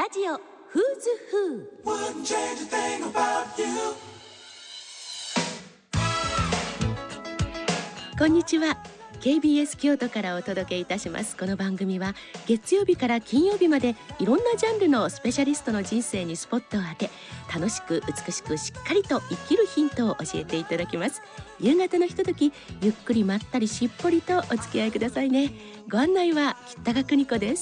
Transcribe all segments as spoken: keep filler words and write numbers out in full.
ラジオフーズフー。こんにちは。 ケービーエス 京都からお届けいたします。この番組は月曜日から金曜日までいろんなジャンルのスペシャリストの人生にスポットを当て、楽しく美しくしっかりと生きるヒントを教えていただきます。夕方のひととき、ゆっくりまったりしっぽりとお付き合いくださいね。ご案内は北川邦子です。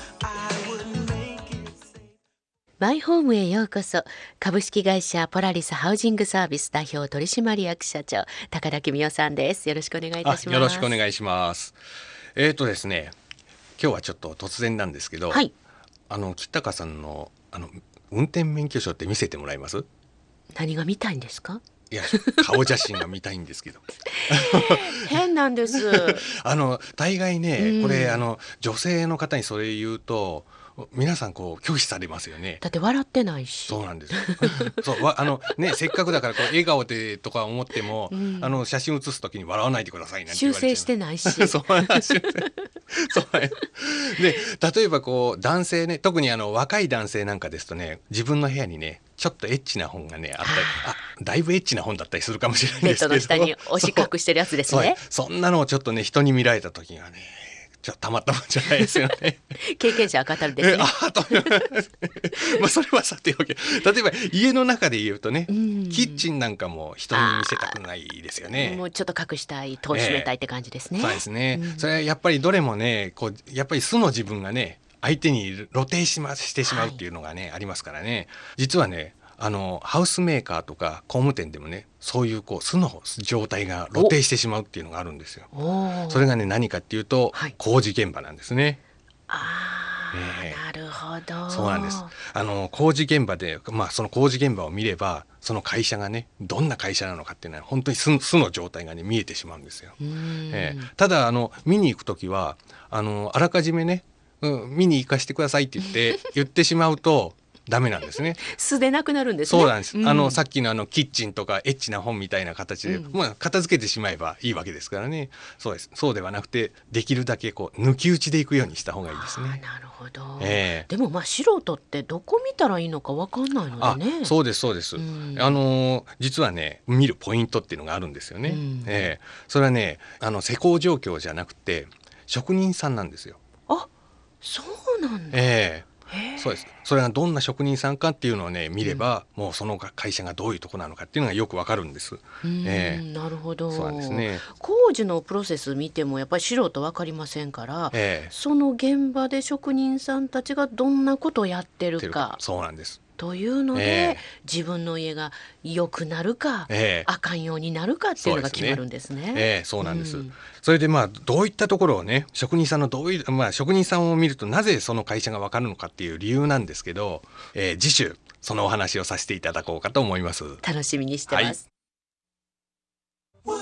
マイホームへようこそ。株式会社ポラリスハウジングサービス代表取締役社長高田公夫さんです。よろしくお願いいたします。 よろしくお願いします。えーとですね今日はちょっと突然なんですけど、 はい、 あの吉高さんのあの運転免許証って見せてもらえます？ 何が見たいんですか？ いや顔写真が見たいんですけど変なんですあの大概ね、 うん、 これあの女性の方にそれ言うと皆さんこう拒否されますよね。 だって笑ってないし。 そうなんですそうわあの、ね、せっかくだからこう笑顔でとか思っても、うん、あの写真写す時に笑わないでくださいなんて言われちゃう。 修正してないしそうなんですそうで例えばこう男性ね、特にあの若い男性なんかですとね、自分の部屋にねちょっとエッチな本がねあったり、あだいぶエッチな本だったりするかもしれないんですけど、 ベッドの下に押し隠してるやつですね。 そ, そんなのをちょっとね人に見られた時がねちょっとたまったもんじゃないですよね経験者は語るですね。 あとまあそれはさておき、例えば家の中で言うとね、キッチンなんかも人に見せたくないですよね。 もうちょっと隠したい、戸を閉めたいって感じですね。 えー、そうですね、 うん、それはやっぱりどれもねこうやっぱり素の自分がね相手に露呈しましてしまうっていうのがね、はい、ありますからね。実はねあのハウスメーカーとか工務店でもねそういうこう素の状態が露呈してしまうっていうのがあるんですよ。それがね何かっていうと、はい、工事現場なんですね。 あー、えー、なるほど。 そうなんです。あの工事現場で、まあ、その工事現場を見ればその会社がねどんな会社なのかっていうのは本当に素、素の状態がね見えてしまうんですよ。えー、ただあの見に行くときはあのあらかじめね、うん、見に行かせてくださいって言って言ってしまうとダメなんですね。 素でなくなるんですね。 そうなんです、うん、あのさっきのあのキッチンとかエッチな本みたいな形で、うん、まあ、片付けてしまえばいいわけですからね。そうです。そうではなくてできるだけこう抜き打ちでいくようにした方がいいですね。 なるほど、 えー、 でもまあ素人ってどこ見たらいいのか分かんないのでね。 あ、そうですそうです、うん、あの実はね見るポイントっていうのがあるんですよね。うん、えー、それはねあの施工状況じゃなくて職人さんなんですよ。 あ、そうなんだ。 えーそうです。それがどんな職人さんかっていうのをね見れば、うん、もうその会社がどういうところなのかっていうのがよくわかるんです。 えー、なるほど。 そうなんですね。 工事のプロセス見てもやっぱり素人わかりませんから、えー、その現場で職人さんたちがどんなことをやってるか。 そうなんです。 というので、えー、自分の家が良くなるか、えー、あかんようになるかっていうのが決まるんですね。 そうですね。えー、そうなんです、うん、それでまあどういったところをね職人さんのどういう、まあ、職人さんを見るとなぜその会社が分かるのかっていう理由なんですけど、えー、次週そのお話をさせていただこうかと思います。 楽しみにしてます、はい、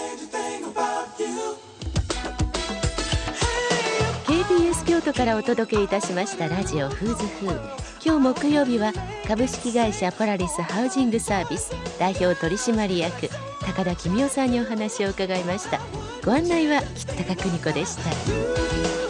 ケービーエス 京都からお届けいたしましたラジオフーズフー。今日木曜日は株式会社ポラリスハウジングサービス代表取締役高田公夫さんにお話を伺いました。ご案内は北高邦子でした。